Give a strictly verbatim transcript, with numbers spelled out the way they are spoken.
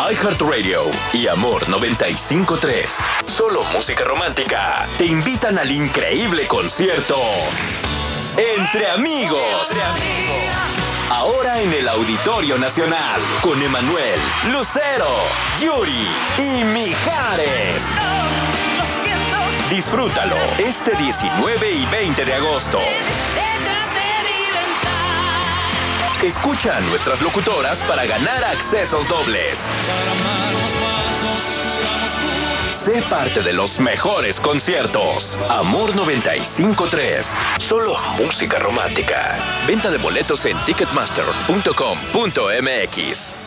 iHeartRadio y Amor noventa y cinco punto tres. Solo música romántica. Te invitan al increíble concierto Entre Amigos. Entre Amigos. Ahora en el Auditorio Nacional. Con Emanuel, Lucero, Yuri y Mijares. Disfrútalo este diecinueve y veinte de agosto. Escucha a nuestras locutoras para ganar accesos dobles. Sé parte de los mejores conciertos. Amor noventa y cinco punto tres. Solo música romántica. Venta de boletos en ticketmaster punto com punto m x.